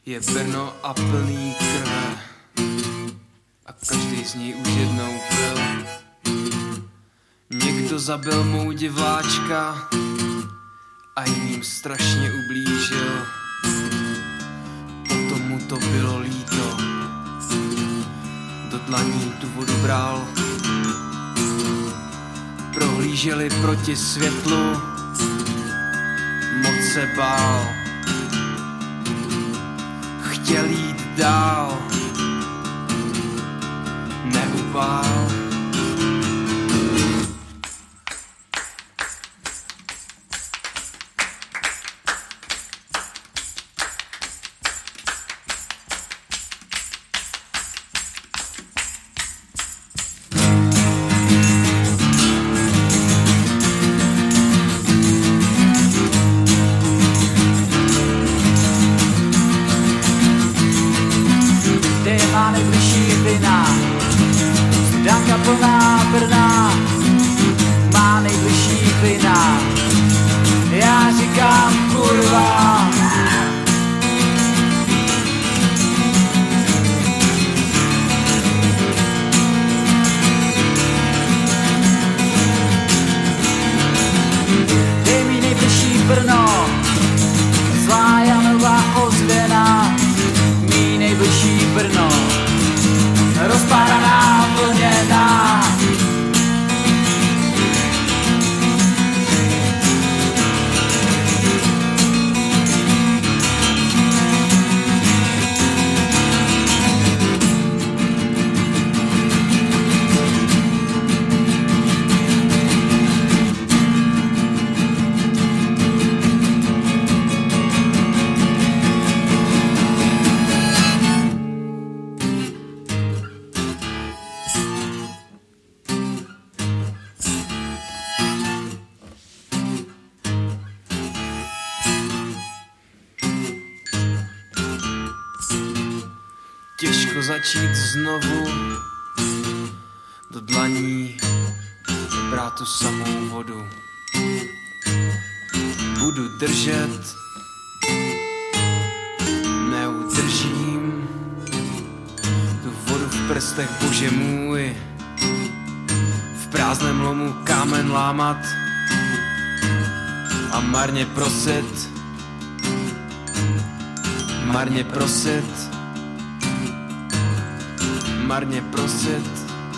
Je Brno a plný krve a každý z něj už jednou pil. Někdo zabil mou diváčka a jiným strašně ublížil. Potom mu to bylo líto, do dlaní tu vodu bral. Prohlíželi proti světlu, moc se bál. Chtěl jít dál, neupál. Má nejbližší vina, Danka plná Brna, má nejbližší vina, já říkám kurva. Dej mi nejbližší Brno, zlá Janova ozvěna, mý nejbližší Brno, rozpáraná, vlněná. Těžko začít znovu, do dlaní brát tu samou vodu. Budu držet, neudržím tu vodu v prstech, bože můj. V prázdném lomu kámen lámat a marně prosit, marně prosit. Marně prosit,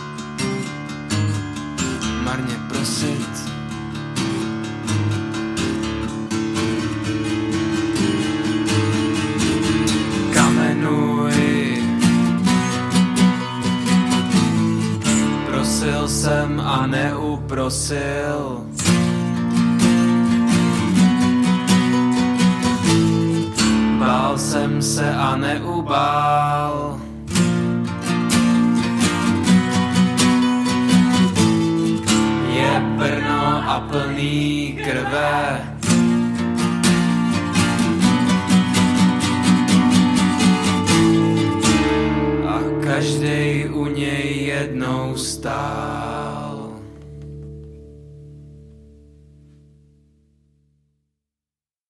marně prosit. Kamenuj, prosil jsem a neuprosil. Bál jsem se a neubál. Brno a plný krve. A každej u něj jednou stál.